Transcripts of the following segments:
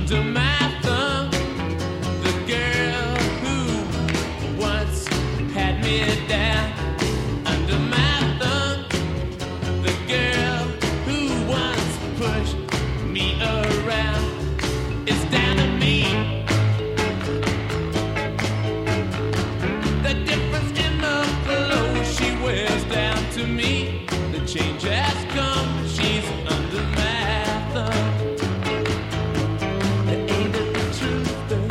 under my thumb. The girl who once had me down. Under my thumb. The girl who once pushed me around. It's down to me. The difference in the clothes she wears down to me. The change has come. She's under my thumb. Ain't it the truth, though?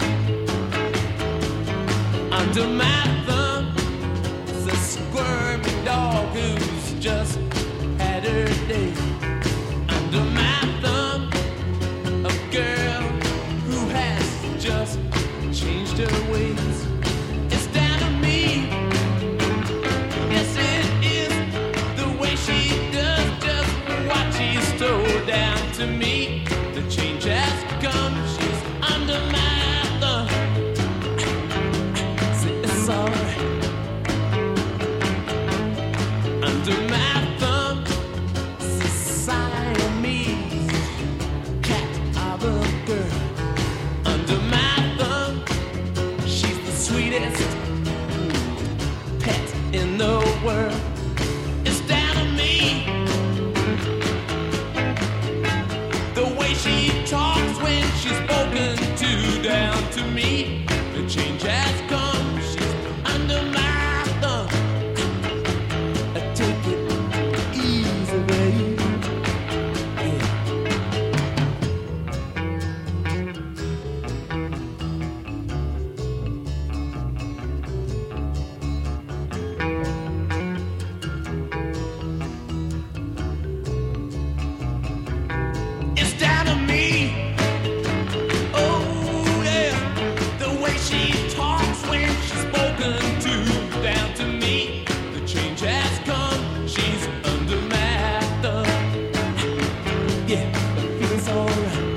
Under my thumb, it's a squirmy dog who's just had her day. Under my thumb, a girl who has just changed her ways. It's down to me. Yes, it is the way she does just what she stole down to me. The change has come. She's under my thumb. Say it's alright. Under my thumb, it's a Siamese cat of a girl. Under my thumb, she's the sweetest pet in the world. It's down to me. The way she talks when she's spoken to down to me. The change has come. She's under my thumb. Take it easy, babe. Yeah. It's down to me. Oh yeah, the way she talks when she's spoken to down to me. The change has come. She's under my thumb. Yeah, it feels alright.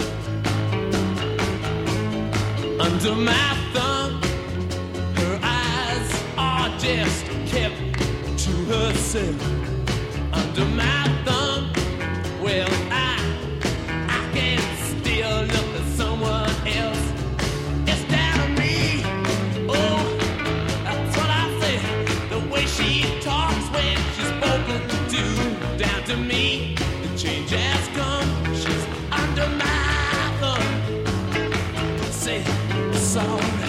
Under my thumb, her eyes are just kept to herself. Under my thumb, well I can still look at someone else. It's down to me. Oh, that's what I say. The way she talks when she's spoken to down to me. The change has come. She's under my thumb. Say it's alright.